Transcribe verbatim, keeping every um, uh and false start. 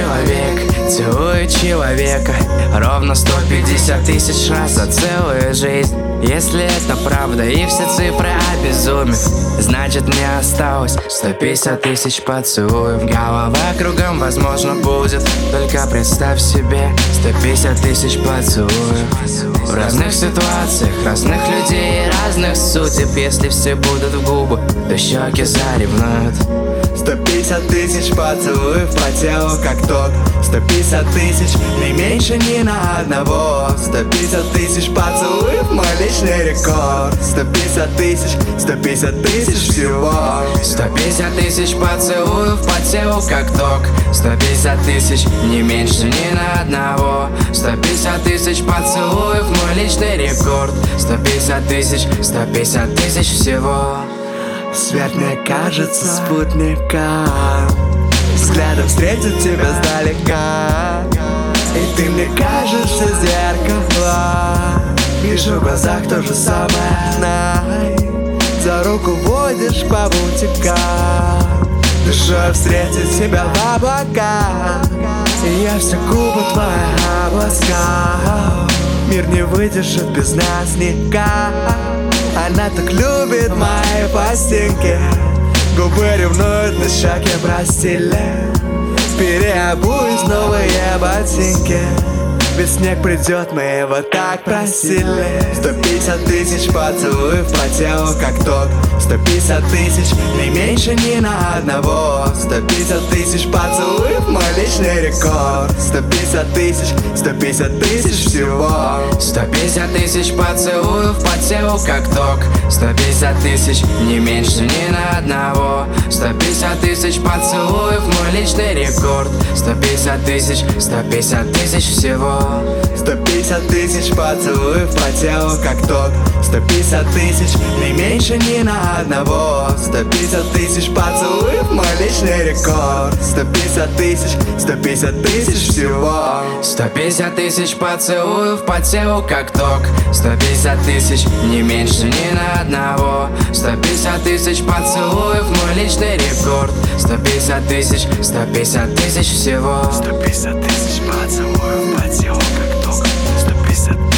человек целует человека ровно сто пятьдесят тысяч раз за целую жизнь. Если это правда и все цифры обезумев, значит мне осталось сто пятьдесят тысяч поцелуев. Голова кругом, возможно, будет, только представь себе сто пятьдесят тысяч поцелуев. В разных ситуациях, разных людей, разных судеб. Если все будут в губы, то щеки заревнуют. Сто пятьдесят тысяч поцелуев по телу как ток. Сто пятьдесят тысяч, не меньше ни на одного. Сто пятьдесят тысяч поцелуев, мой личный рекорд. Сто пятьдесят тысяч, сто пятьдесят тысяч всего. Сто пятьдесят тысяч поцелуев по телу как ток. Сто пятьдесят тысяч, не меньше ни на одного. Сто пятьдесят тысяч поцелуев, мой личный рекорд. Сто пятьдесят тысяч, сто пятьдесят тысяч всего. Свет мне кажется спутником, взглядом встретит тебя сдалека. И ты мне кажешься зеркало. Вижу в глазах то же самое, знай. За руку водишь по бутикам. Душой встретит тебя в облаках. И я все губы твои обласка. Мир не выдержит без нас никак. Она так любит мои пластинки. Губы ревнуют, на щеке простили. Переобуюсь в новые ботинки. Ведь снег придет, мы его так просили. Сто пятьдесят тысяч поцелуев по телу как ток. Сто пятьдесят тысяч, не меньше ни на одного. Сто пятьдесят тысяч поцелуев, мой личный рекорд. Сто пятьдесят тысяч, сто пятьдесят тысяч всего. Сто пятьдесят тысяч поцелуев по телу как ток. Сто пятьдесят тысяч, не меньше ни на одного. Сто пятьдесят тысяч поцелуев, мой личный рекорд. Сто пятьдесят тысяч, сто пятьдесят тысяч всего. Сто пятьдесят тысяч поцелуев по телу как ток. Сто пятьдесят тысяч, не меньше ни на одного. Сто пятьдесят тысяч поцелуев, мой личный рекорд. Сто пятьдесят тысяч, сто пятьдесят тысяч всего. Сто пятьдесят тысяч поцелуев по телу как ток. Сто пятьдесят тысяч, не меньше ни на одного. Сто пятьдесят тысяч поцелуев, мой личный рекорд. Сто пятьдесят тысяч, сто пятьдесят тысяч всего. Сто пятьдесят тысяч поцелуев по телу как ток. Сто пятьдесят